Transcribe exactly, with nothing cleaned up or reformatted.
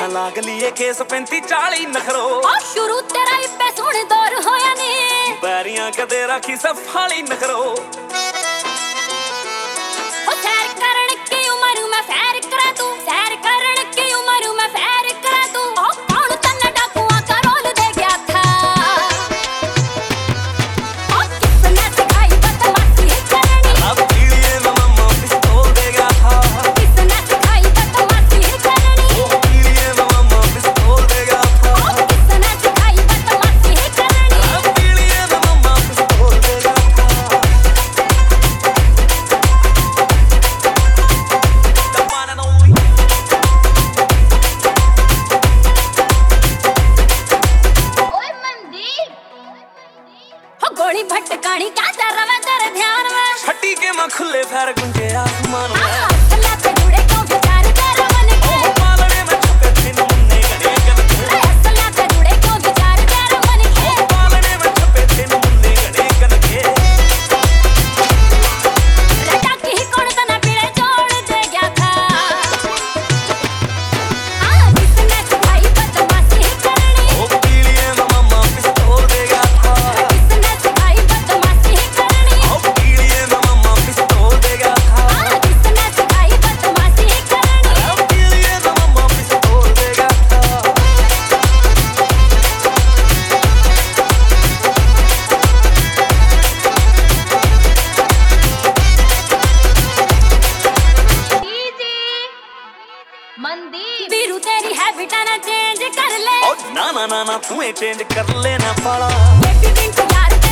देखा लाग लिए केस पैंती चाली नखरो शुरू तेरा इब्बे सोने दौर होया ने बैरियां कदे राखी सफाली नखरो सैर करण की उम्र में फैर करा तू सैर करण की उम्र में फैर करा तू कौन तन्ना डाकुआ का रोल दे गया था किसने सिखाई बदमाशी करनी अब पीलिए में मम्मा पिस्तौल दे गया था किसने सिखाई बदमाशी करनी पीलिए में मम्मा पिस्तौल दे गया था किसने सिखाई बदमाशी करनी अब पीलिए में मम्मा पिस्तौल दे गया था गोली भटकानी क्या कर रहा है तेरे ध्यान में छठी के मां खुले पैर गुंजे आसमान में अल्लाह से जुड़े को विचार तेरा मन के पालने में छुपे थे मुन्ने गने गने अल्लाह से जुड़े को विचार तेरा मन के पालने में छुपे थे मुन्ने गने गने रटा की कौन तना पीड़े जोड़ दे गया था हां किसने सिखाई बदमाशी करनी ओ पीलिए में मम्मा पिस्तौल दे गया था किसने सिखाई बदमाशी करनी ओ पीलिए में मम्मा पिस्तौल दे गया था हां किसने सिखाई बदमाशी करनी ओ पीलिए में मम्मा पिस्तौल दे गया था मंदी बीरू तेरी हैबिट ना चेंज कर ले ओ ना ना ना ना तू चेंज कर लेना पाला बेबी पिंक यार